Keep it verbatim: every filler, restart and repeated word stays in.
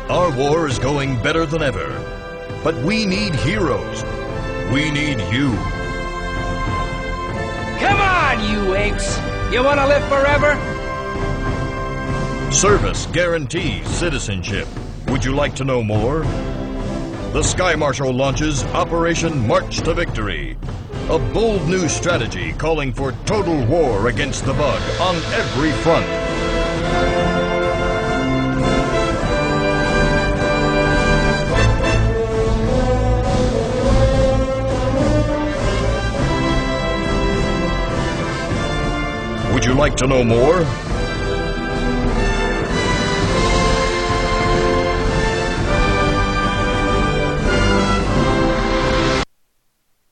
Our war is going better than ever. But we need heroes. We need you. Come on, you apes! You want to live forever? Service guarantees citizenship. Would you like to know more? The Sky Marshal launches Operation March to Victory, a bold new strategy calling for total war against the bug on every front. Would you like to know more?